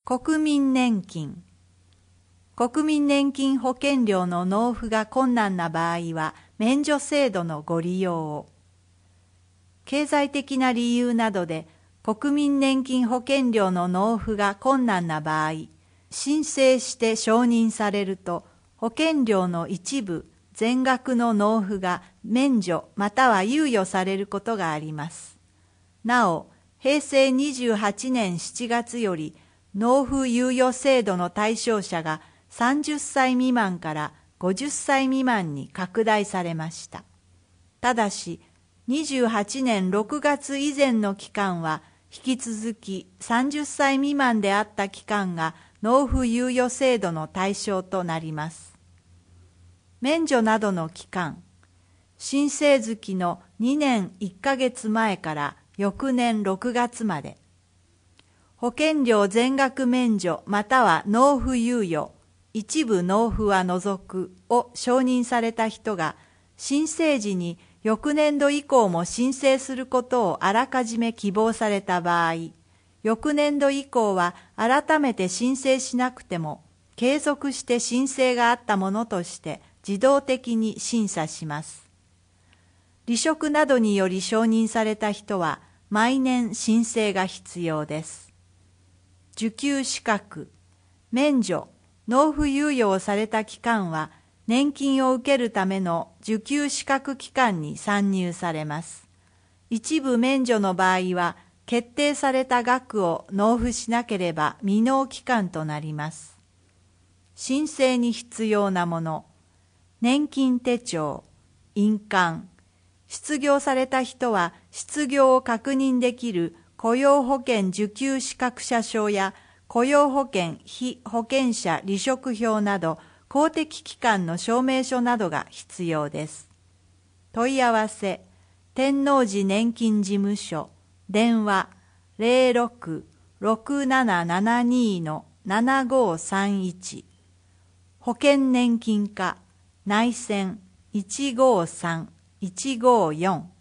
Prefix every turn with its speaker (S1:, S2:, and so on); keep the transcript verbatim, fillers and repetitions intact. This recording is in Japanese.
S1: 国民年金。国民年金保険料の納付が困難な場合は、免除制度のご利用を。経済的な理由などで、国民年金保険料の納付が困難な場合、申請して承認されると、保険料の一部、全額の納付が免除または猶予されることがあります。なお、平成にじゅうはちねんしちがつより、納付猶予制度の対象者がさんじゅっさい未満からごじゅっさい未満に拡大されました。ただし、にじゅうはちねんろくがつ以前の期間は、引き続きさんじゅっさい未満であった期間が納付猶予制度の対象となります。免除などの期間、申請月のにねんいっかげつまえから翌年ろくがつまで。保険料全額免除または納付猶予、一部納付は除くを承認された人が、申請時に翌年度以降も申請することをあらかじめ希望された場合、翌年度以降は改めて申請しなくても、継続して申請があったものとして自動的に審査します。離職などにより承認された人は、毎年申請が必要です。受給資格、免除、納付猶予をされた期間は、年金を受けるための受給資格期間に算入されます。一部免除の場合は、決定された額を納付しなければ未納期間となります。申請に必要なもの、年金手帳、印鑑、失業された人は失業を確認できる雇用保険受給資格者証や雇用保険被保険者離職票など公的機関の証明書などが必要です。問い合わせ、天王寺年金事務所、電話 ゼロろく ろくななななに のななごさんいち、保険年金課、内線いちごさん いちごよん